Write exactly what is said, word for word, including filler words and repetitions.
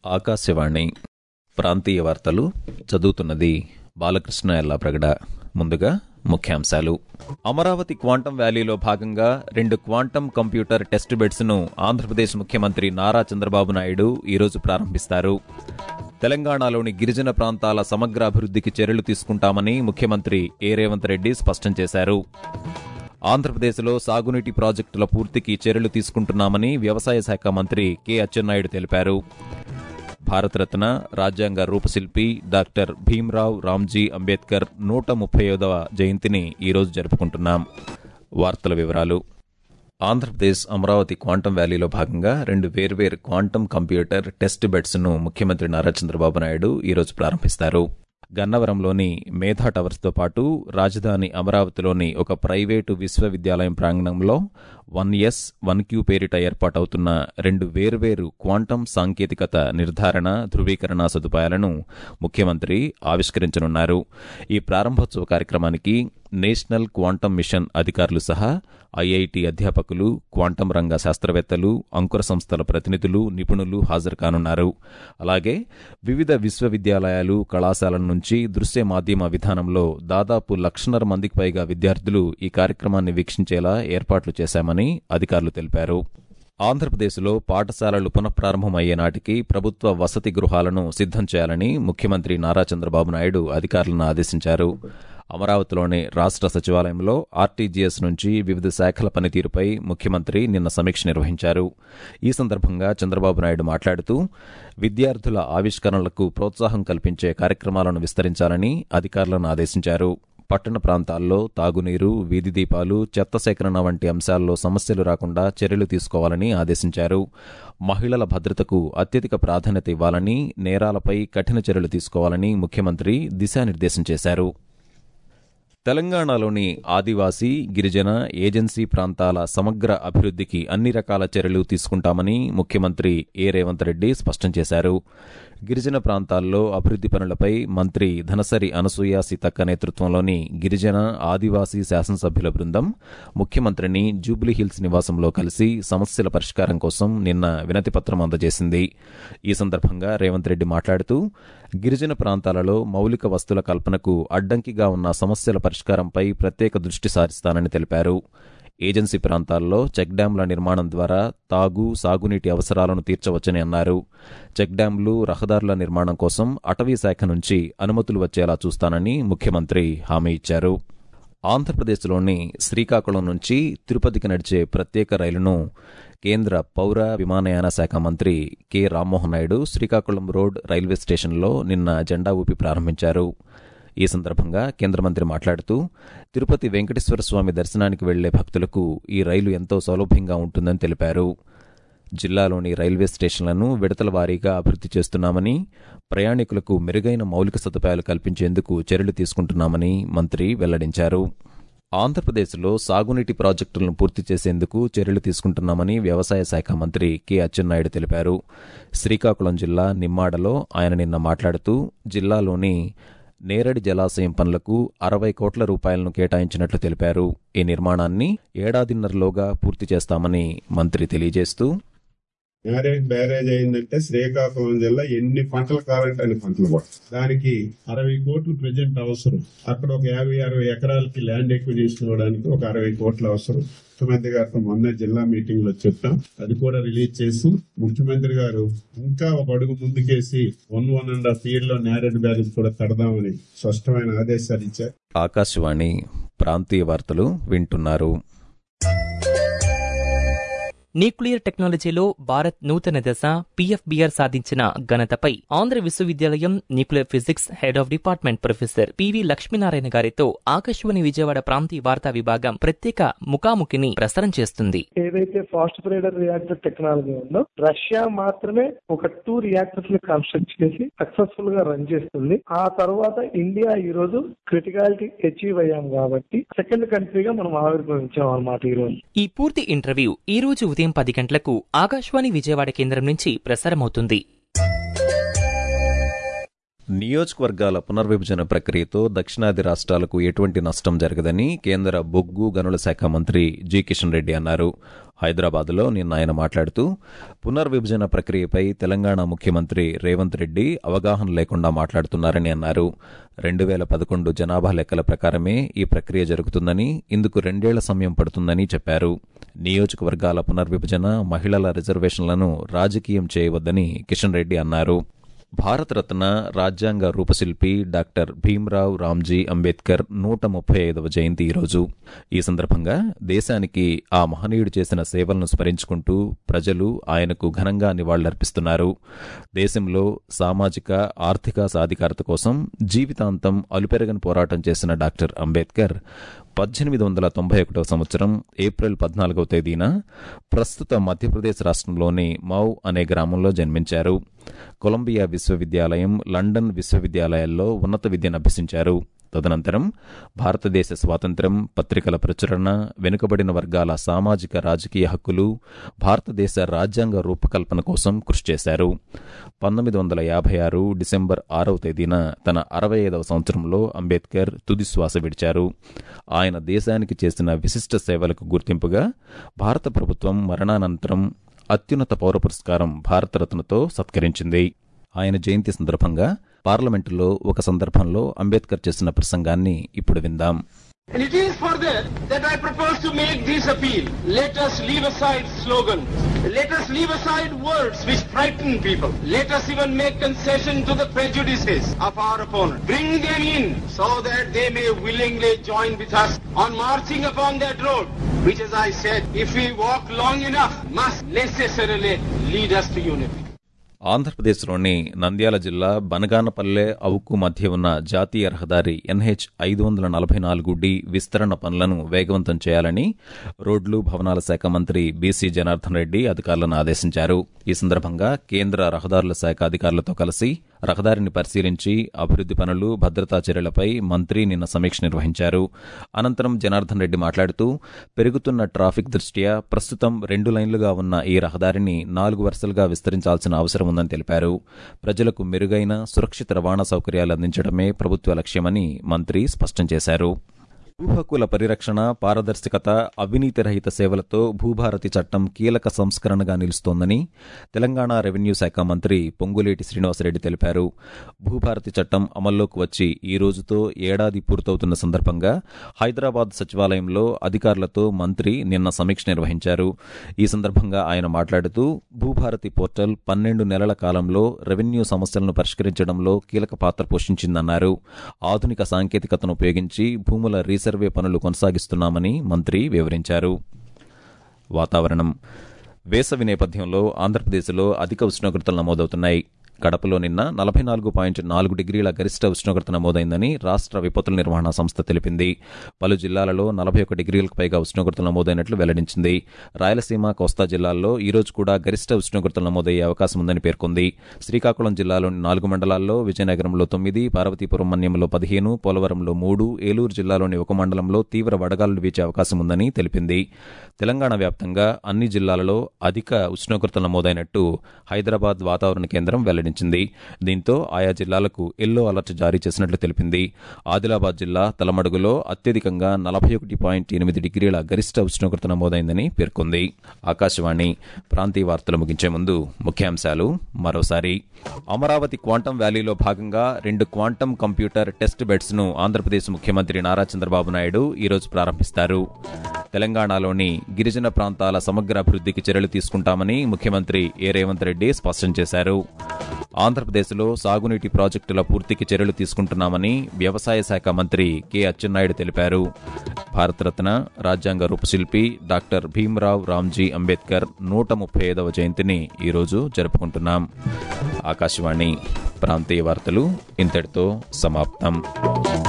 ఆకాశవాణి ప్రాంతీయ వార్తలు చదువుతున్నది బాలకృష్ణ ఎల్లాప్రగడ. ముందుగా ముఖ్యాంశాలు. అమరావతి క్వాంటం వ్యాలీలో భాగంగా రెండు క్వాంటం కంప్యూటర్ టెస్ట్ బెడ్స్ ను ఆంధ్రప్రదేశ్ ముఖ్యమంత్రి నారా చంద్రబాబు నాయుడు ఈరోజు ప్రారంభిస్తారు. తెలంగాణలోని గిరిజన ప్రాంతాల సమగ్ర అభివృద్ధికి చర్యలు తీసుకుంటామని ముఖ్యమంత్రి ఏ రేవంత్ రెడ్డి స్పష్టం చేశారు. ఆంధ్రప్రదేశ్లో సాగునీటి ప్రాజెక్టుల పూర్తికి చర్యలు తీసుకుంటున్నామని వ్యవసాయ శాఖ మంత్రి కె అచ్చెన్నాయుడు తెలిపారు. భారతరత్న రాజ్యాంగ రూపశిల్పి డాక్టర్ భీమ్రావ్ రామ్జీ అంబేద్కర్ నూట ముప్పై ఐదవ జయంతిని ఈరోజు జరుపుకుంటున్నాం. వార్తల వివరాలు. ఆంధ్రప్రదేశ్ అమరావతి క్వాంటం వ్యాలీలో భాగంగా రెండు వేర్వేరు క్వాంటం కంప్యూటర్ టెస్ట్ బెడ్స్ ను ముఖ్యమంత్రి నారా చంద్రబాబు నాయుడు ఈరోజు ప్రారంభిస్తారు. గన్నవరంలోని మేధా టవర్స్తో పాటు రాజధాని అమరావతిలోని ఒక ప్రైవేటు విశ్వవిద్యాలయం ప్రాంగణంలో వన్ ఎస్ వన్ క్యూ పేరిట ఏర్పాటవుతున్న రెండు వేర్వేరు క్వాంటం సాంకేతికత నిర్ధారణ ధృవీకరణ సదుపాయాలను ముఖ్యమంత్రి ఆవిష్కరించనున్నారు. ఈ ప్రారంభోత్సవ కార్యక్రమానికి నేషనల్ క్వాంటం మిషన్ అధికారులు సహా ఐఐటి అధ్యాపకులు, క్వాంటం రంగ శాస్త్రవేత్తలు, అంకుర సంస్థల ప్రతినిధులు, నిపుణులు హాజరు కానున్నారు. అలాగే వివిధ విశ్వవిద్యాలయాలు, కళాశాలల నుంచి దృశ్య మాధ్యమ విధానంలో దాదాపు లక్షన్నర మందికి పైగా విద్యార్థులు ఈ కార్యక్రమాన్ని వీక్షించేలా ఏర్పాట్లు చేశామని అధికారులు తెలిపారు. ఆంధ్రప్రదేశ్లో పాఠశాలలు పునఃప్రారంభమయ్యే నాటికి ప్రభుత్వ వసతి గృహాలను సిద్ధం చేయాలని ముఖ్యమంత్రి నారా చంద్రబాబు నాయుడు అధికారులను ఆదేశించారు. అమరావతిలోని రాష్ట్ర సచివాలయంలో ఆర్టీజీఎస్ నుంచి వివిధ శాఖల పనితీరుపై ముఖ్యమంత్రి నిన్న సమీక్ష నిర్వహించారు. ఈ సందర్భంగా చంద్రబాబు నాయుడు మాట్లాడుతూ విద్యార్థుల ఆవిష్కరణలకు ప్రోత్సాహం కల్పించే కార్యక్రమాలను విస్తరించాలని అధికారులను ఆదేశించారు. పట్టణ ప్రాంతాల్లో తాగునీరు, వీధి దీపాలు, చెత్త సేకరణ వంటి అంశాల్లో సమస్యలు రాకుండా చర్యలు తీసుకోవాలని ఆదేశించారు. మహిళల భద్రతకు అత్యధిక ప్రాధాన్యత ఇవ్వాలని, నేరాలపై కఠిన చర్యలు తీసుకోవాలని ముఖ్యమంత్రి దిశానిర్దేశం చేశారు. తెలంగాణలోని ఆదివాసీ, గిరిజన, ఏజెన్సీ ప్రాంతాల సమగ్ర అభివృద్ధికి అన్ని రకాల చర్యలు తీసుకుంటామని ముఖ్యమంత్రి ఏ రేవంత్ రెడ్డి స్పష్టం చేశారు. గిరిజన ప్రాంతాల్లో అభివృద్ది పనులపై మంత్రి ధనసరి అనసూయ సీతక్క నేతృత్వంలోని గిరిజన, ఆదివాసీ శాసనసభ్యుల బృందం ముఖ్యమంత్రిని జూబ్లీహిల్స్ నివాసంలో కలిసి సమస్యల పరిష్కారం కోసం నిన్న వినతిపత్రం అందజేసింది. ఈ సందర్భంగా రేవంత్ రెడ్డి మాట్లాడుతూ గిరిజన ప్రాంతాలలో మౌలిక వస్తుల కల్పనకు అడ్డంకిగా ఉన్న సమస్యల పరిష్కారంపై ప్రత్యేక దృష్టి సారిస్తానని తెలిపారు. ఏజెన్సీ ప్రాంతాల్లో చెక్ డ్యాంల నిర్మాణం ద్వారా తాగు, సాగునీటి అవసరాలను తీర్చవచ్చని అన్నారు. చెక్ డ్యాంలు, రహదారుల నిర్మాణం కోసం అటవీ శాఖ నుంచి అనుమతులు వచ్చేలా చూస్తానని ముఖ్యమంత్రి హామీ ఇచ్చారు. ఆంధ్రప్రదేశ్లోని శ్రీకాకుళం నుంచి తిరుపతికి నడిచే ప్రత్యేక రైలును కేంద్ర పౌర విమానయాన శాఖ మంత్రి K Rammohan Naidu Srikakulam road railway స్టేషన్లో నిన్న జెండా ఊపి ప్రారంభించారు. ఈ సందర్భంగా కేంద్ర మంత్రి మాట్లాడుతూ తిరుపతి వెంకటేశ్వర స్వామి దర్శనానికి వెళ్లే భక్తులకు ఈ రైలు ఎంతో సౌలభ్యంగా ఉంటుందని తెలిపారు. జిల్లాలోని రైల్వే స్టేషన్లను విడతల వారీగా అభివృద్ధి చేస్తున్నామని, ప్రయాణికులకు మెరుగైన మౌలిక సదుపాయాలు కల్పించేందుకు చర్యలు తీసుకుంటున్నామని మంత్రి వెల్లడించారు. ఆంధ్రప్రదేశ్లో సాగునీటి ప్రాజెక్టులను పూర్తి చేసేందుకు చర్యలు తీసుకుంటున్నామని వ్యవసాయ శాఖ మంత్రి కె అచ్చెన్నాయుడు తెలిపారు. శ్రీకాకుళం జిల్లా నిమ్మాడలో ఆయన నిన్న మాట్లాడుతూ జిల్లాలోని నేరడి జలాశయం పనులకు అరవై కోట్ల రూపాయలను కేటాయించినట్లు తెలిపారు. ఈ నిర్మాణాన్ని ఏడాదిన్నరలోగా పూర్తి చేస్తామని మంత్రి తెలియజేస్తూ నేరేడ్ బ్యారేజ్ అయిందంటే శ్రీకాకుళం జిల్లా ఎన్ని పంటలు కావాలంటే అన్ని పంటలు పడతాయి. దానికి అరవై కోట్లు ప్రజెంట్ అవసరం. అక్కడ ఒక యాభై అరవై ఎకరాలకి ల్యాండ్ ఎక్విజిషన్ ఇవ్వడానికి ఒక అరవై కోట్లు అవసరం. ముఖ్యమంత్రి గారితో మొన్న జిల్లా మీటింగ్ లో చెప్పాం. అది కూడా రిలీజ్ చేసి ముఖ్యమంత్రి గారు ఇంకా ఒక అడుగు ముందుకేసి one one and half year లో నేరేడ్ బ్యారేజ్ కూడా కడదామని స్పష్టమైన ఆదేశాలు ఇచ్చారు. ఆకాశవాణి ప్రాంతీయ వార్తలు వింటున్నారు. న్యూక్లియర్ టెక్నాలజీలో భారత్ నూతన దశ పీఎఫ్బీఆర్ సాధించిన ఘనతపై ఆంధ్ర విశ్వవిద్యాలయం nuclear physics head of department professor P V Lakshminarayana గారితో ఆకాశవాణి విజయవాడ ప్రాంతీయ వార్తా విభాగం ప్రత్యేక ముఖాముఖిని ప్రసారం చేస్తుంది. ఏదైతే ఫాస్ట్ బ్రేడర్ రియాక్టర్ టెక్నాలజీ ఉందో రష్యా మాత్రమే ఒక టూ రియాక్టర్స్ ని కన్స్ట్రక్ట్ చేసి సక్సెస్ఫుల్ గా రన్ చేస్తుంది. ఆ తర్వాత ఇండియా ఈ రోజు క్రిటికాలిటీ అచీవ్ అయ్యాం కాబట్టి సెకండ్ కంట్రీగా మనం ఆవిర్భవించాం అన్నమాట. ఈ రోజు ఈ పూర్తి ఇంటర్వ్యూ ఈ రోజు ఉదయం పది గంటలకు ఆకాశవాణి విజయవాడ కేంద్రం నుంచి ప్రసారమవుతుంది. నియోజకవర్గాల పునర్విభజన ప్రక్రియతో దక్షిణాది రాష్ట్రాలకు ఎటువంటి నష్టం జరగదని కేంద్ర బొగ్గు గనుల శాఖ మంత్రి జి కిషన్ రెడ్డి అన్నారు. హైదరాబాద్లో నిన్న ఆయన మాట్లాడుతూ పునర్విభజన ప్రక్రియపై తెలంగాణ ముఖ్యమంత్రి రేవంత్ రెడ్డి అవగాహన లేకుండా మాట్లాడుతున్నారని అన్నారు. రెండు వేల పదకొండు జనాభా లెక్కల ప్రకారమే ఈ ప్రక్రియ జరుగుతుందని, ఇందుకు రెండేళ్ల సమయం పడుతుందని చెప్పారు. నియోజకవర్గాల పునర్విభజన, మహిళల రిజర్వేషన్లను రాజకీయం చేయవద్దని కిషన్ రెడ్డి అన్నారు. భారతరత్న రాజ్యాంగ రూపశిల్పి డాక్టర్ భీమ్రావ్ రామ్జీ అంబేద్కర్ నూట ముప్పై ఐదవ జయంతి ఈరోజు. ఈ సందర్భంగా దేశానికి ఆ మహనీయుడు చేసిన సేవలను స్మరించుకుంటూ ప్రజలు ఆయనకు ఘనంగా నివాళులర్పిస్తున్నారు. దేశంలో సామాజిక, ఆర్థిక సాధికారత కోసం జీవితాంతం అలుపెరగని పోరాటం చేసిన డాక్టర్ అంబేద్కర్ పద్దెనిమిది వందల తొంభై ఒకటవ సంవత్సరం ఏప్రిల్ పద్నాలుగవ తేదీన ప్రస్తుత మధ్యప్రదేశ్ రాష్ట్రంలోని మౌ అనే గ్రామంలో జన్మించారు. కొలంబియా విశ్వవిద్యాలయం, లండన్ విశ్వవిద్యాలయాల్లో ఉన్నత విద్యను అభ్యసించారు. తదనంతరం భారతదేశ స్వాతంత్ర్యం, పత్రికల ప్రచురణ, వెనుకబడిన వర్గాల సామాజిక రాజకీయ హక్కులు, భారతదేశ రాజ్యాంగ రూపకల్పన కోసం కృషి చేశారు. పంతొమ్మిది వందల యాభై ఆరు డిసెంబర్ ఆరవ తేదీన తన అరవై ఐదవ సంవత్సరంలో అంబేద్కర్ తుదిశ్వాస విడిచారు. ఆయన దేశానికి చేసిన విశిష్ట సేవలకు గుర్తింపుగా భారత ప్రభుత్వం మరణానంతరం అత్యున్నత పౌర పురస్కారం భారతరత్నతో సత్కరించింది. ఆయన జయంతి సందర్భంగా పార్లమెంటులో ఒక సందర్భంలో అంబేద్కర్ చేసిన ప్రసంగాన్ని ఇప్పుడు విందాం. And it is for that that I propose to make this appeal. Let us leave aside slogans. Let us leave aside words which frighten people. Let us even make concession to the prejudices of our opponents. Bring them in so that they may willingly join with us on marching upon that road, which, as I said, if we walk long enough, must necessarily lead us to unity. ఆంధ్రప్రదేశ్లోని నంద్యాల జిల్లా బనగానపల్లె అవుకు మధ్య ఉన్న జాతీయ రహదారి NH ఐదు వందల నలభై నాలుగు డి విస్తరణ పనులను వేగవంతం చేయాలని రోడ్లు, భవనాల శాఖ మంత్రి బీసీ జనార్దన్ రెడ్డి అధికారులను ఆదేశించారు. ఈ సందర్భంగా కేంద్ర రహదారుల శాఖ అధికారులతో కలిసి రహదారిని పరిశీలించి అభివృద్ది పనులు, భద్రతా చర్యలపై మంత్రి నిన్న సమీక్ష నిర్వహించారు. అనంతరం జనార్దన్ రెడ్డి మాట్లాడుతూ పెరుగుతున్న ట్రాఫిక్ దృష్ట్యా ప్రస్తుతం రెండు లైన్లుగా ఉన్న ఈ రహదారిని నాలుగు వరుసలుగా విస్తరించాల్సిన అవసరం ఉందని తెలిపారు. ప్రజలకు మెరుగైన, సురక్షిత రవాణా సౌకర్యాలు అందించడమే ప్రభుత్వ లక్ష్యమని మంత్రి స్పష్టం చేశారు. భూ హక్కుల పరిరక్షణ, పారదర్శకత, అవినీతి రహిత సేవలతో భూభారతి చట్టం కీలక సంస్కరణగా నిలుస్తోందని తెలంగాణ రెవెన్యూ శాఖ మంత్రి పొంగులేటి శ్రీనివాసరెడ్డి తెలిపారు. భూభారతి చట్టం అమల్లోకి వచ్చి ఈ రోజుతో ఏడాది పూర్తవుతున్న సందర్భంగా హైదరాబాద్ సచివాలయంలో అధికారులతో మంత్రి నిన్న సమీక్ష నిర్వహించారు. ఈ సందర్భంగా ఆయన మాట్లాడుతూ భూభారతి పోర్టల్ పన్నెండు నెలల కాలంలో రెవెన్యూ సమస్యలను పరిష్కరించడంలో కీలక పాత్ర పోషించిందన్నారు. ఆధునిక సాంకేతికతను ఉపయోగించి భూముల సర్వే పనులు కొనసాగిస్తున్నామని మంత్రి వివరించారు. వాతావరణం. వేసవి నేపథ్యంలో ఆంధ్రప్రదేశ్లో అధిక ఉష్ణోగ్రతలు నమోదవుతున్నాయి. కడపలో నిన్న నలభై నాలుగు పాయింట్ నాలుగు డిగ్రీల గరిష్ట ఉష్ణోగ్రత నమోదైందని రాష్ట్ర విపత్తుల నిర్వహణ సంస్థ తెలిపింది. పలు జిల్లాలలో నలభై ఒక్క డిగ్రీలకు పైగా ఉష్ణోగ్రతలు నమోదైనట్లు వెల్లడించింది. రాయలసీమ, కోస్తా జిల్లాల్లో ఈ రోజు కూడా గరిష్ట ఉష్ణోగ్రతలు నమోదయ్యే అవకాశం ఉందని పేర్కొంది. శ్రీకాకుళం జిల్లాలోని నాలుగు మండలాల్లో, విజయనగరంలో తొమ్మిది, పార్వతీపురం మన్యంలో పదిహేను, పోలవరంలో మూడు, ఏలూరు జిల్లాలోని ఒక మండలంలో తీవ్ర వడగాలులు వీచే అవకాశం ఉందని తెలిపింది. తెలంగాణ వ్యాప్తంగా అన్ని జిల్లాలలో అధిక ఉష్ణోగ్రతలు నమోదైనట్టు హైదరాబాద్ వాతావరణ కేంద్రం వెల్లడించింది. దీంతో ఆయా జిల్లాలకు ఎల్లో అలర్ట్ జారీ చేసినట్లు తెలిపింది. ఆదిలాబాద్ జిల్లా తలమడుగులో అత్యధికంగా నలభై ఒకటి పాయింట్ ఎనిమిది డిగ్రీల గరిష్ట ఉష్ణోగ్రత నమోదైందని పేర్కొంది. ఆకాశవాణి ప్రాంతీయ వార్తలు ముగించే ముందు ముఖ్యాంశాలు మరోసారి. అమరావతి క్వాంటం వ్యాలీలో భాగంగా రెండు క్వాంటం కంప్యూటర్ టెస్ట్ బెడ్స్ ను ఆంధ్రప్రదేశ్ ముఖ్యమంత్రి నారా చంద్రబాబు నాయుడు ఈరోజు ప్రారంభిస్తారు. తెలంగాణలోని గిరిజన ప్రాంతాల సమగ్ర అభివృద్ధికి చర్యలు తీసుకుంటామని ముఖ్యమంత్రి ఏ రేవంత్ రెడ్డి స్పష్టం చేశారు. ఆంధ్రప్రదేశ్లో సాగునీటి ప్రాజెక్టుల పూర్తికి చర్యలు తీసుకుంటున్నామని వ్యవసాయ శాఖ మంత్రి కె అచ్చెన్నాయుడు తెలిపారు. భారతరత్న రాజ్యాంగ రూపశిల్పి డాక్టర్ భీమ్రావ్ రామ్జీ అంబేద్కర్ నూట ముప్పై ఐదవ జయంతిని ఈరోజు జరుపుకుంటున్నాం. ఆకాశవాణి ప్రాంతీయ వార్తలు ఇంతటితో సమాప్తం.